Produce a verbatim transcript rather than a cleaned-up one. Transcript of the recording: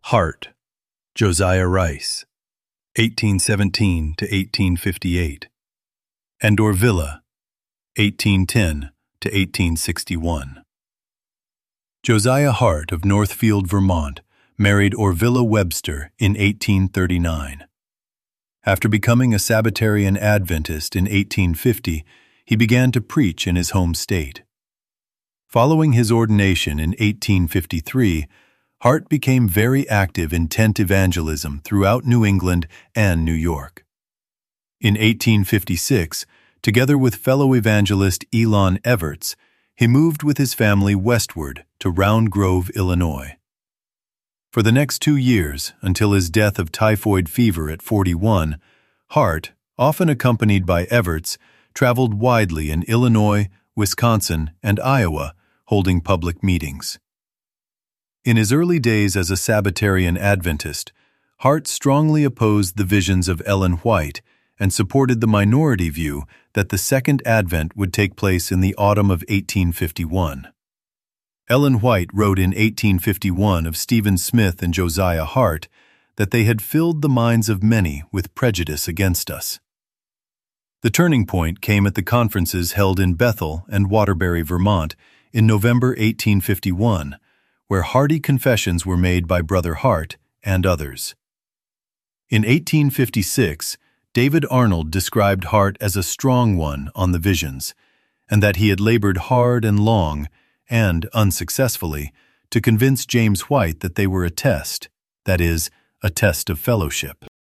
Hart, Josiah Rice, eighteen seventeen to eighteen fifty-eight, and Orvilla, eighteen ten to eighteen sixty-one. Josiah Hart of Northfield, Vermont, married Orvilla Webster in eighteen thirty-nine. After becoming a Sabbatarian Adventist in eighteen fifty, he began to preach in his home state. Following his ordination in eighteen fifty-three, Hart became very active in tent evangelism throughout New England and New York. In eighteen fifty-six, together with fellow evangelist Elon Everts, he moved with his family westward to Round Grove, Illinois. For the next two years, until his death of typhoid fever at forty-one, Hart, often accompanied by Everts, traveled widely in Illinois, Wisconsin, and Iowa, holding public meetings. In his early days as a Sabbatarian Adventist, Hart strongly opposed the visions of Ellen White and supported the minority view that the Second Advent would take place in the autumn of eighteen fifty-one. Ellen White wrote in eighteen fifty-one of Stephen Smith and Josiah Hart that they had filled the minds of many with prejudice against us. The turning point came at the conferences held in Bethel and Waterbury, Vermont, in November eighteen fifty-one, where hearty confessions were made by Brother Hart and others. In eighteen fifty-six, David Arnold described Hart as a strong one on the visions, and that he had labored hard and long, and unsuccessfully, to convince James White that they were a test, that is, a test of fellowship.